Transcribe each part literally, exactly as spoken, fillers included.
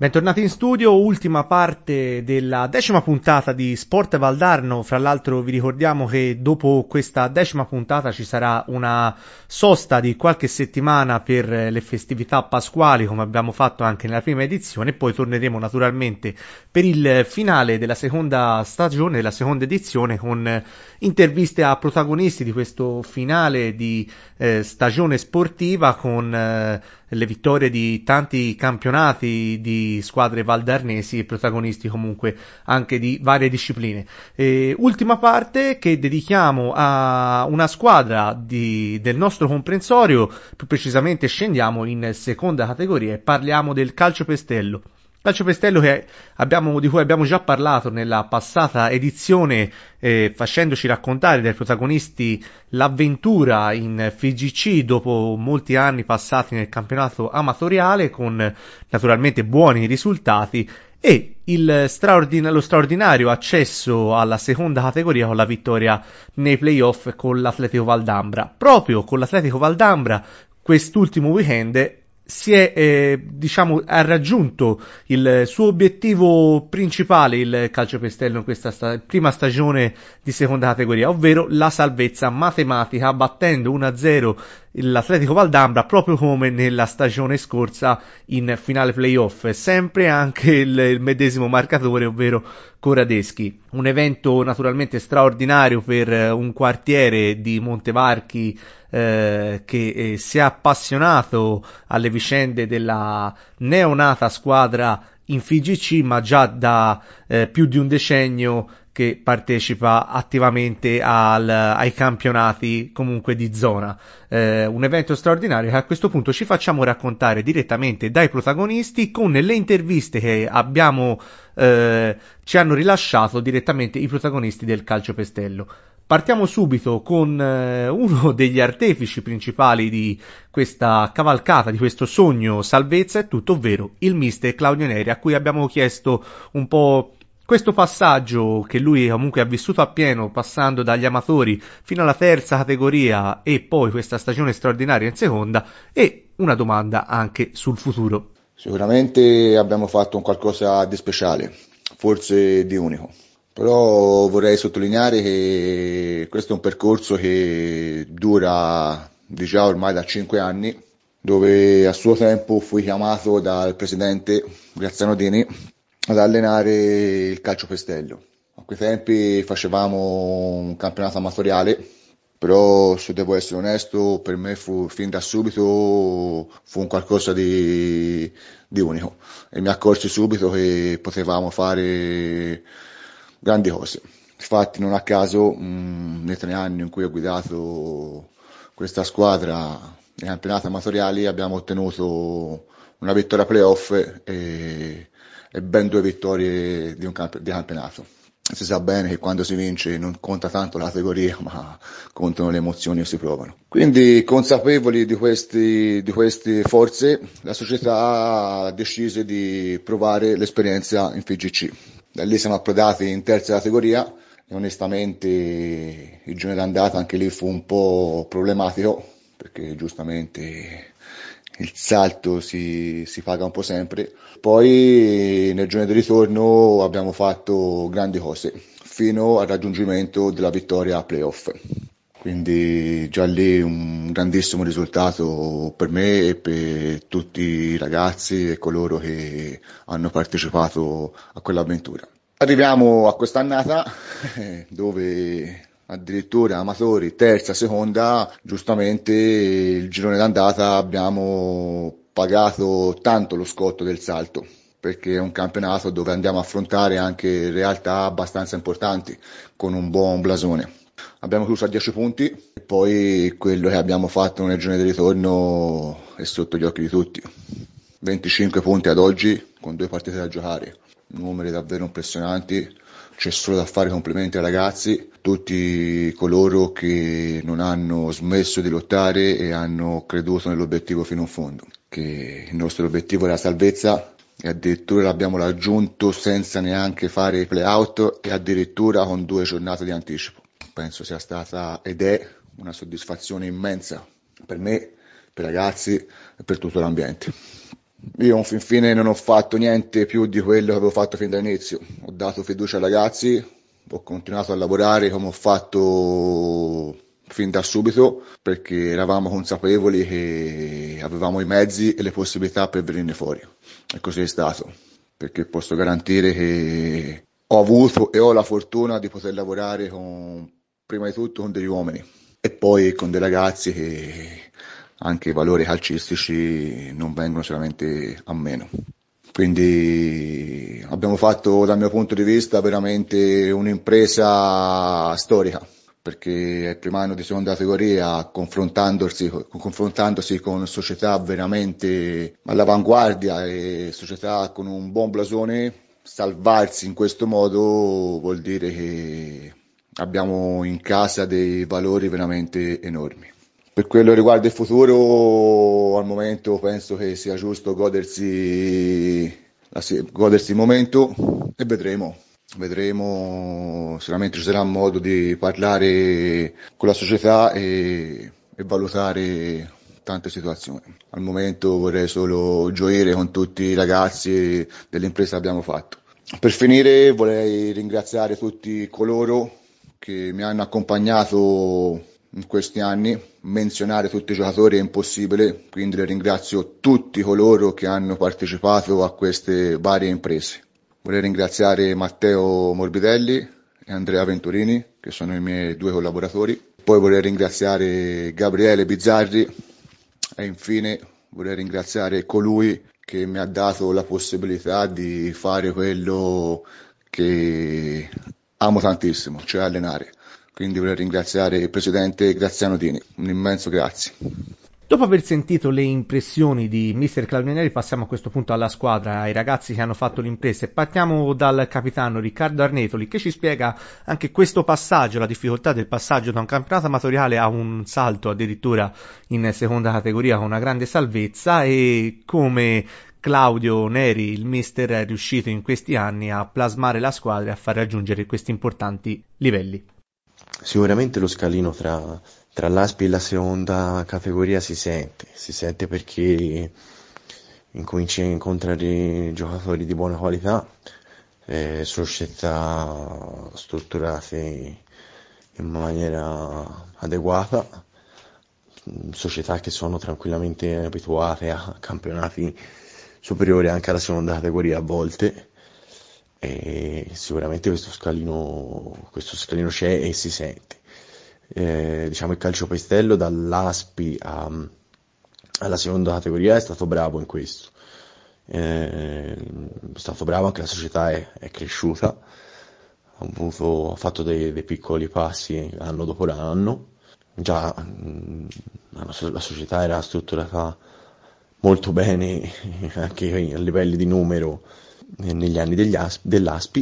Bentornati in studio, ultima parte della decima puntata di Sport Valdarno. Fra l'altro vi ricordiamo che dopo questa decima puntata ci sarà una sosta di qualche settimana per le festività pasquali, come abbiamo fatto anche nella prima edizione, e poi torneremo naturalmente per il finale della seconda stagione, della seconda edizione, con interviste a protagonisti di questo finale di eh, stagione sportiva, con eh, le vittorie di tanti campionati di squadre valdarnesi e protagonisti comunque anche di varie discipline. E ultima parte che dedichiamo a una squadra di, del nostro comprensorio, più precisamente scendiamo in seconda categoria e parliamo del Calciopestello. Calciopestello che abbiamo, di cui abbiamo già parlato nella passata edizione, eh, facendoci raccontare dai protagonisti l'avventura in F G C dopo molti anni passati nel campionato amatoriale, con naturalmente buoni risultati, e il straordin- lo straordinario accesso alla seconda categoria con la vittoria nei playoff con l'Atletico Valdambra. Proprio con l'Atletico Valdambra quest'ultimo weekend si è, eh, diciamo, ha raggiunto il suo obiettivo principale il Calciopestello in questa sta- prima stagione di seconda categoria, ovvero la salvezza matematica, battendo uno a zero l'Atletico Valdambra proprio come nella stagione scorsa in finale playoff, sempre anche il, il medesimo marcatore, ovvero Coradeschi. Un evento naturalmente straordinario per un quartiere di Montevarchi eh, che eh, si è appassionato alle vicende della neonata squadra in F G C, ma già da eh, più di un decennio che partecipa attivamente al, ai campionati comunque di zona. Eh, un evento straordinario che a questo punto ci facciamo raccontare direttamente dai protagonisti, con le interviste che abbiamo eh, ci hanno rilasciato direttamente i protagonisti del Calciopestello. Partiamo subito con eh, uno degli artefici principali di questa cavalcata, di questo sogno salvezza e tutto, ovvero il mister Claudio Neri, a cui abbiamo chiesto un po' questo passaggio che lui comunque ha vissuto appieno, passando dagli amatori fino alla terza categoria e poi questa stagione straordinaria in seconda, e una domanda anche sul futuro. Sicuramente abbiamo fatto un qualcosa di speciale, forse di unico. Però vorrei sottolineare che questo è un percorso che dura di già ormai da cinque anni, dove a suo tempo fui chiamato dal presidente Graziano Dini ad allenare il Calciopestello. A quei tempi facevamo un campionato amatoriale, però se devo essere onesto, per me fu fin da subito fu un qualcosa di, di unico e mi accorsi subito che potevamo fare grandi cose. Infatti non a caso mh, nei tre anni in cui ho guidato questa squadra nei campionati amatoriali abbiamo ottenuto una vittoria playoff e, e ben due vittorie di un camp- di campionato. Si sa bene che quando si vince non conta tanto la categoria, ma contano le emozioni che si provano. Quindi, consapevoli di questi, di queste forze, la società ha deciso di provare l'esperienza in F G C. Da lì siamo approdati in terza categoria e onestamente il giorno d'andata anche lì fu un po' problematico, perché giustamente il salto si, si paga un po' sempre. Poi nel giorno di ritorno abbiamo fatto grandi cose fino al raggiungimento della vittoria a playoff. Quindi già lì un grandissimo risultato per me e per tutti i ragazzi e coloro che hanno partecipato a quell'avventura. Arriviamo a quest'annata dove addirittura amatori, terza, seconda, giustamente il girone d'andata abbiamo pagato tanto lo scotto del salto, perché è un campionato dove andiamo a affrontare anche realtà abbastanza importanti, con un buon blasone. Abbiamo chiuso a dieci punti e poi quello che abbiamo fatto nel girone di ritorno è sotto gli occhi di tutti. venticinque punti ad oggi con due partite da giocare, numeri davvero impressionanti. C'è solo da fare complimenti ai ragazzi, tutti coloro che non hanno smesso di lottare e hanno creduto nell'obiettivo fino in fondo, che il nostro obiettivo era la salvezza e addirittura l'abbiamo raggiunto senza neanche fare i play-out e addirittura con due giornate di anticipo. Penso sia stata ed è una soddisfazione immensa per me, per i ragazzi e per tutto l'ambiente. Io fin fine non ho fatto niente più di quello che avevo fatto fin dall'inizio. Ho dato fiducia ai ragazzi, ho continuato a lavorare come ho fatto fin da subito, perché eravamo consapevoli che avevamo i mezzi e le possibilità per venirne fuori. E così è stato, perché posso garantire che ho avuto e ho la fortuna di poter lavorare con, prima di tutto con degli uomini e poi con dei ragazzi che anche i valori calcistici non vengono solamente a meno. Quindi abbiamo fatto, dal mio punto di vista, veramente un'impresa storica, perché è il primo anno di seconda categoria, confrontandosi, confrontandosi con società veramente all'avanguardia e società con un buon blasone, salvarsi in questo modo vuol dire che abbiamo in casa dei valori veramente enormi. Per quello che riguarda il futuro, al momento penso che sia giusto godersi, la, godersi il momento e vedremo. Vedremo, sicuramente ci sarà modo di parlare con la società e, e valutare tante situazioni. Al momento vorrei solo gioire con tutti i ragazzi dell'impresa che abbiamo fatto. Per finire vorrei ringraziare tutti coloro che mi hanno accompagnato in questi anni. Menzionare tutti i giocatori è impossibile, quindi le ringrazio tutti coloro che hanno partecipato a queste varie imprese. Vorrei ringraziare Matteo Morbidelli e Andrea Venturini, che sono i miei due collaboratori. Poi vorrei ringraziare Gabriele Bizzarri e infine vorrei ringraziare colui che mi ha dato la possibilità di fare quello che amo tantissimo, cioè allenare. Quindi vorrei ringraziare il presidente Graziano Dini, un immenso grazie. Dopo aver sentito le impressioni di mister Claudio Neri, passiamo a questo punto alla squadra, ai ragazzi che hanno fatto l'impresa e partiamo dal capitano Riccardo Arnetoli che ci spiega anche questo passaggio, la difficoltà del passaggio da un campionato amatoriale a un salto addirittura in seconda categoria con una grande salvezza e come Claudio Neri, il mister, è riuscito in questi anni a plasmare la squadra e a far raggiungere questi importanti livelli. Sicuramente lo scalino tra, tra l'A S P e la seconda categoria si sente, si sente perché incominci a incontrare giocatori di buona qualità, eh, società strutturate in maniera adeguata, società che sono tranquillamente abituate a campionati superiori anche alla seconda categoria a volte. E sicuramente questo scalino, questo scalino c'è e si sente. Eh, diciamo il calciopestello dall'A S P a, alla seconda categoria è stato bravo in questo. Eh, è stato bravo anche la società è, è cresciuta, ha, avuto, ha fatto dei, dei piccoli passi anno dopo anno. Già mh, la società era strutturata molto bene anche a livelli di numero negli anni degli As- dell'A S P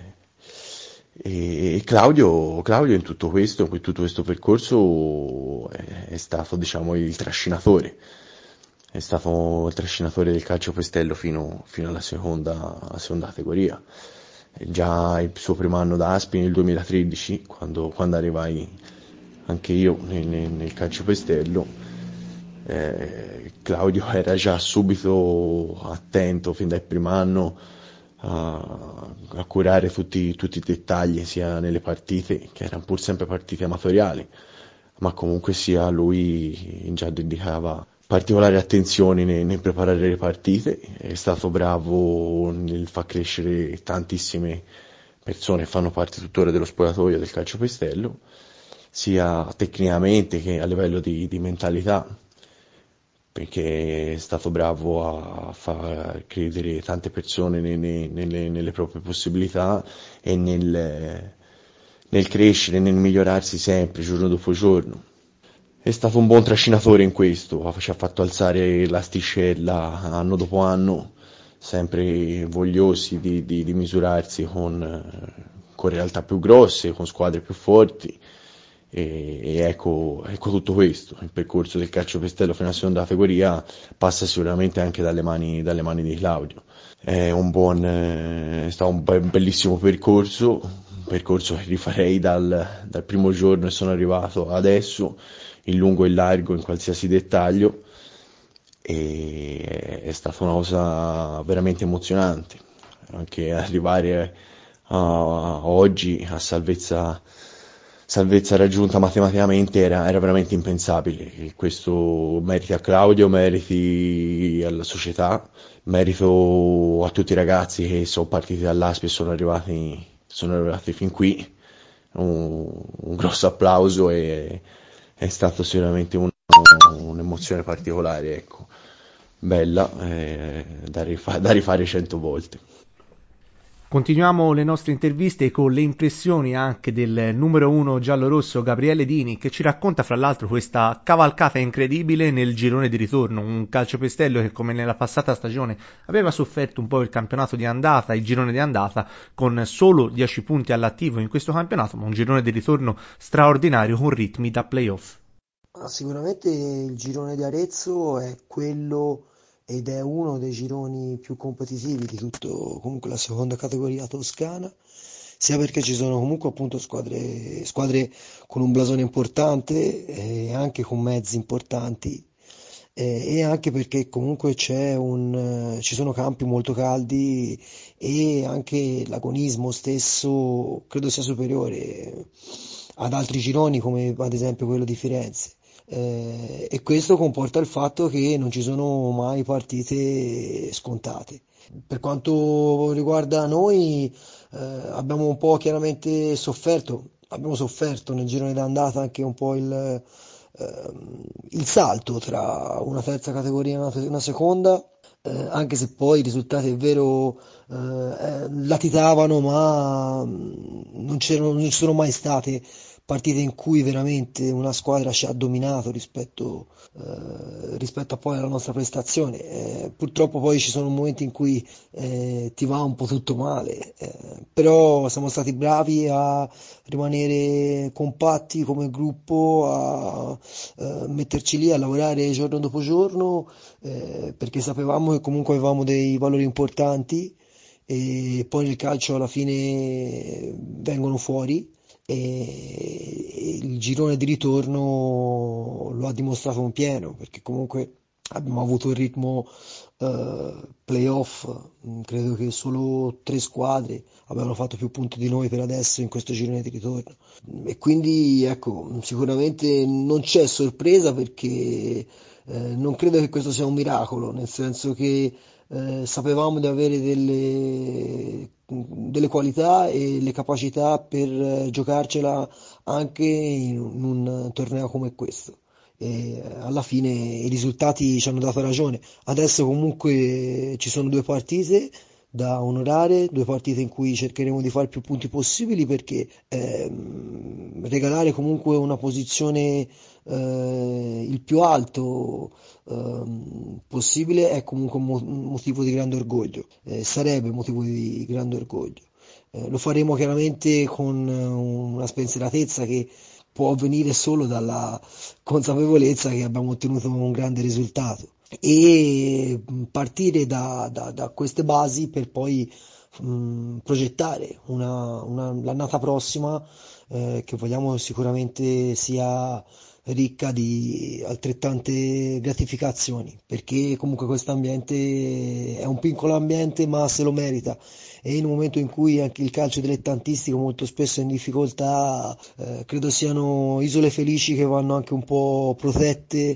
e Claudio, Claudio in tutto questo, in tutto questo percorso è, è stato diciamo il trascinatore, è stato il trascinatore del calciopestello fino, fino alla seconda, alla seconda categoria. E già il suo primo anno da A S P nel duemilatredici, quando, quando arrivai anche io nel, nel calciopestello, eh, Claudio era già subito attento fin dal primo anno a, a curare tutti, tutti i dettagli sia nelle partite, che erano pur sempre partite amatoriali, ma comunque sia lui già dedicava particolare attenzione nel, nel preparare le partite, è stato bravo nel far crescere tantissime persone che fanno parte tuttora dello spogliatoio del calciopestello, sia tecnicamente che a livello di, di mentalità, perché è stato bravo a far credere tante persone nelle, nelle, nelle proprie possibilità e nel, nel crescere, nel migliorarsi sempre, giorno dopo giorno. È stato un buon trascinatore in questo, ci ha fatto alzare l'asticella anno dopo anno, sempre vogliosi di, di, di misurarsi con, con realtà più grosse, con squadre più forti. E, e ecco, ecco tutto questo. Il percorso del calciopestello fino alla seconda categoria passa sicuramente anche dalle mani, dalle mani di Claudio. È un buon, è stato un bellissimo percorso, un percorso che rifarei dal, dal primo giorno che sono arrivato adesso, in lungo e in largo, in qualsiasi dettaglio, e è stata una cosa veramente emozionante, anche arrivare a, a oggi a salvezza, salvezza raggiunta matematicamente era, era veramente impensabile. E questo meriti a Claudio, meriti alla società, merito a tutti i ragazzi che sono partiti dall'A S P e sono arrivati, sono arrivati fin qui. Un, un grosso applauso e è stato sicuramente un- un'emozione particolare, ecco, bella, eh, da, rifa- da rifare cento volte. Continuiamo le nostre interviste con le impressioni anche del numero uno giallorosso Gabriele Dini, che ci racconta fra l'altro questa cavalcata incredibile nel girone di ritorno, un calciopistello che come nella passata stagione aveva sofferto un po' il campionato di andata, il girone di andata, con solo dieci punti all'attivo in questo campionato, ma un girone di ritorno straordinario con ritmi da playoff. Ah, sicuramente il girone di Arezzo è quello ed è uno dei gironi più competitivi di tutto comunque la seconda categoria toscana, sia perché ci sono comunque appunto squadre, squadre con un blasone importante e anche con mezzi importanti eh, e anche perché comunque c'è un, eh, ci sono campi molto caldi e anche l'agonismo stesso credo sia superiore ad altri gironi come ad esempio quello di Firenze. Eh, e questo comporta il fatto che non ci sono mai partite scontate. Per quanto riguarda noi, eh, abbiamo un po' chiaramente sofferto, abbiamo sofferto nel girone d'andata anche un po' il, ehm, il salto tra una terza categoria e una, una seconda, eh, anche se poi i risultati è vero eh, eh, latitavano, ma mm, non c'erano, non ci sono mai state partite in cui veramente una squadra ci ha dominato rispetto, eh, rispetto a poi alla nostra prestazione. Eh, purtroppo poi ci sono momenti in cui eh, ti va un po' tutto male, eh, però siamo stati bravi a rimanere compatti come gruppo, a eh, metterci lì a lavorare giorno dopo giorno, eh, perché sapevamo che comunque avevamo dei valori importanti e poi nel calcio alla fine vengono fuori e il girone di ritorno lo ha dimostrato in pieno perché comunque abbiamo avuto il ritmo eh, playoff. Mm, credo che solo tre squadre abbiano fatto più punti di noi per adesso in questo girone di ritorno e quindi ecco sicuramente non c'è sorpresa perché eh, non credo che questo sia un miracolo, nel senso che eh, sapevamo di avere delle, delle qualità e le capacità per eh, giocarcela anche in un torneo come questo. E eh, alla fine i risultati ci hanno dato ragione. Adesso comunque ci sono due partite da onorare, due partite in cui cercheremo di fare più punti possibili perché ehm, regalare comunque una posizione eh, il più alto ehm, possibile è comunque un mo- un motivo di grande orgoglio, eh, sarebbe motivo di grande orgoglio. Eh, lo faremo chiaramente con eh, una spensieratezza che può venire solo dalla consapevolezza che abbiamo ottenuto un grande risultato e mh, partire da, da- da queste basi per poi mh, progettare una, una- l'annata prossima eh, che vogliamo sicuramente sia ricca di altrettante gratificazioni, perché comunque questo ambiente è un piccolo ambiente ma se lo merita e in un momento in cui anche il calcio dilettantistico molto spesso è in difficoltà, eh, credo siano isole felici che vanno anche un po' protette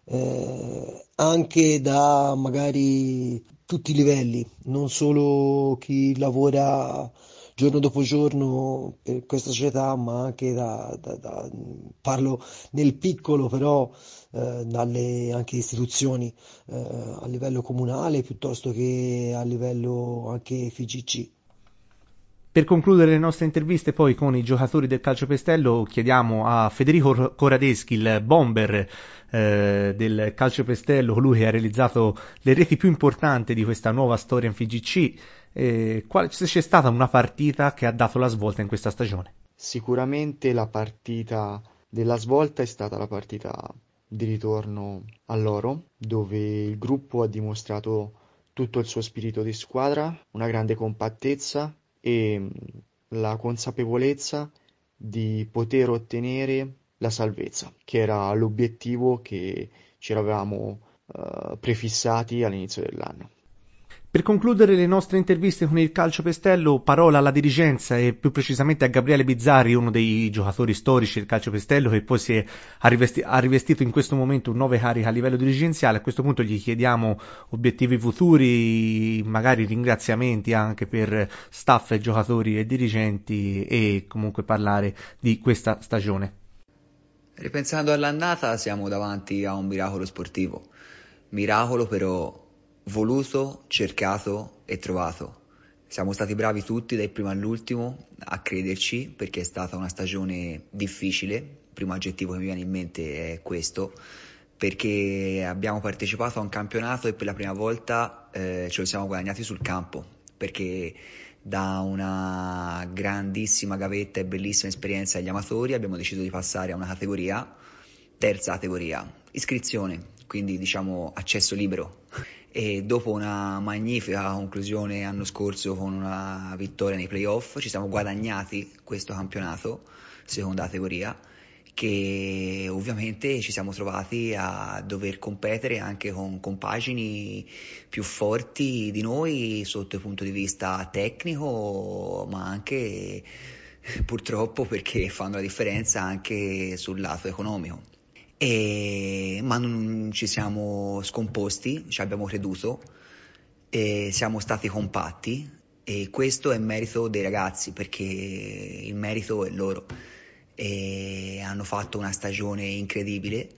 eh, anche da magari tutti i livelli, non solo chi lavora giorno dopo giorno per questa società, ma anche da, da- da- parlo nel piccolo, però eh, dalle anche istituzioni eh, a livello comunale piuttosto che a livello anche F G C. Per concludere le nostre interviste poi con i giocatori del calciopestello chiediamo a Federico Coradeschi, il bomber eh, del calciopestello, colui che ha realizzato le reti più importanti di questa nuova storia in F G C, eh, qual- se c'è stata una partita che ha dato la svolta in questa stagione. Sicuramente la partita della svolta è stata la partita di ritorno all'Oro, dove il gruppo ha dimostrato tutto il suo spirito di squadra, una grande compattezza e mh, la consapevolezza di poter ottenere la salvezza, che era l'obiettivo che ci eravamo uh, prefissati all'inizio dell'anno. Per concludere le nostre interviste con il Calcio Pestello, parola alla dirigenza e più precisamente a Gabriele Bizzarri, uno dei giocatori storici del Calcio Pestello che poi si è, ha, rivesti, ha rivestito in questo momento nuove cariche a livello dirigenziale. A questo punto gli chiediamo obiettivi futuri, magari ringraziamenti anche per staff, giocatori e dirigenti e comunque parlare di questa stagione. Ripensando all'annata siamo davanti a un miracolo sportivo, miracolo però voluto, cercato e trovato. Siamo stati bravi tutti dal primo all'ultimo a crederci, perché è stata una stagione difficile. Il primo aggettivo che mi viene in mente è questo, perché abbiamo partecipato a un campionato e per la prima volta eh, ce lo siamo guadagnati sul campo, perché da una grandissima gavetta e bellissima esperienza agli amatori abbiamo deciso di passare a una categoria, terza categoria, iscrizione, quindi diciamo accesso libero. E dopo una magnifica conclusione l'anno scorso con una vittoria nei playoff ci siamo guadagnati questo campionato, seconda categoria, che ovviamente ci siamo trovati a dover competere anche con compagini più forti di noi sotto il punto di vista tecnico, ma anche purtroppo perché fanno la differenza anche sul lato economico. E, ma non ci siamo scomposti, ci abbiamo creduto e siamo stati compatti, e questo è merito dei ragazzi, perché il merito è loro. E hanno fatto una stagione incredibile,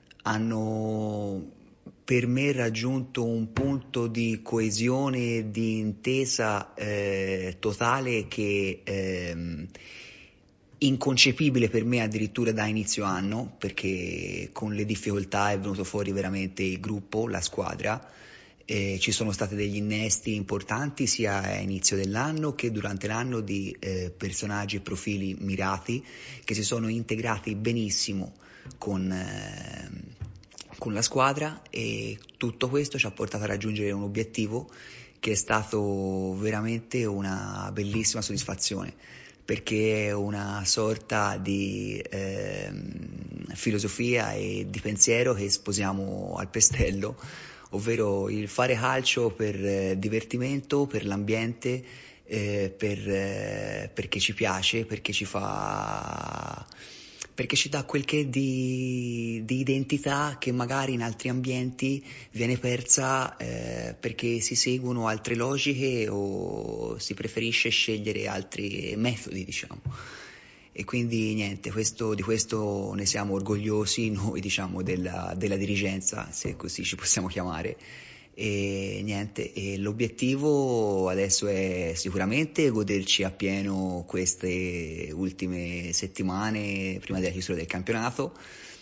hanno per me raggiunto un punto di coesione e di intesa eh, totale che ehm, inconcepibile per me addirittura da inizio anno, perché con le difficoltà è venuto fuori veramente il gruppo, la squadra. Eh, ci sono stati degli innesti importanti sia a inizio dell'anno che durante l'anno di eh, personaggi e profili mirati che si sono integrati benissimo con, eh, con la squadra, e tutto questo ci ha portato a raggiungere un obiettivo che è stato veramente una bellissima soddisfazione, perché è una sorta di eh, filosofia e di pensiero che sposiamo al Pestello, ovvero il fare calcio per eh, divertimento, per l'ambiente, eh, per, eh, perché ci piace, perché ci fa, perché ci dà quel che di, di identità che magari in altri ambienti viene persa eh, perché si seguono altre logiche o si preferisce scegliere altri metodi, diciamo. E quindi niente, questo, di questo ne siamo orgogliosi noi, diciamo, della, della dirigenza, se così ci possiamo chiamare. E niente, e l'obiettivo adesso è sicuramente goderci appieno queste ultime settimane prima della chiusura del campionato,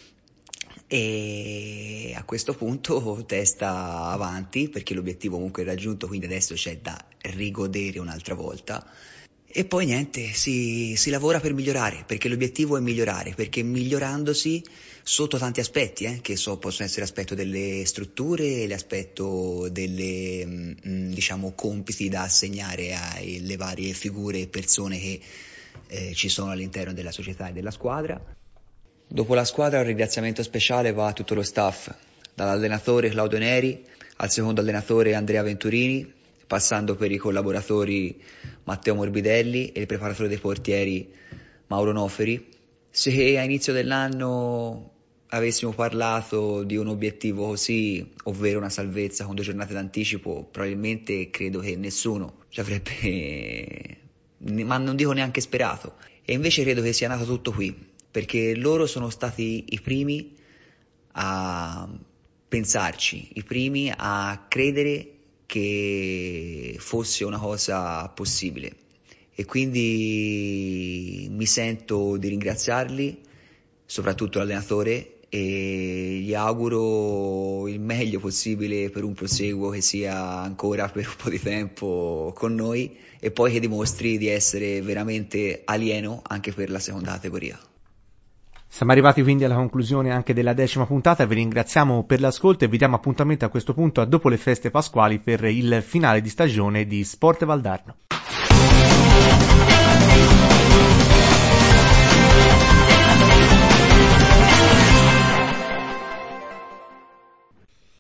e a questo punto testa avanti, perché l'obiettivo comunque è raggiunto, quindi adesso c'è da rigodere un'altra volta. E poi niente, si, si lavora per migliorare, perché l'obiettivo è migliorare, perché migliorandosi sotto tanti aspetti, eh, che so, possono essere l'aspetto delle strutture, l'aspetto delle, mh, diciamo, compiti da assegnare alle varie figure e persone che eh, ci sono all'interno della società e della squadra. Dopo la squadra un ringraziamento speciale va a tutto lo staff, dall'allenatore Claudio Neri al secondo allenatore Andrea Venturini, passando per i collaboratori Matteo Morbidelli e il preparatore dei portieri Mauro Noferi. Se a inizio dell'anno avessimo parlato di un obiettivo così, ovvero una salvezza con due giornate d'anticipo, probabilmente credo che nessuno ci avrebbe, ma non dico neanche sperato. E invece credo che sia nato tutto qui, perché loro sono stati i primi a pensarci, i primi a credere che fosse una cosa possibile, e quindi mi sento di ringraziarli, soprattutto l'allenatore, e gli auguro il meglio possibile per un proseguo che sia ancora per un po' di tempo con noi, e poi che dimostri di essere veramente alieno anche per la seconda categoria. Siamo arrivati quindi alla conclusione anche della decima puntata, vi ringraziamo per l'ascolto e vi diamo appuntamento a questo punto a dopo le feste pasquali per il finale di stagione di Sport Valdarno.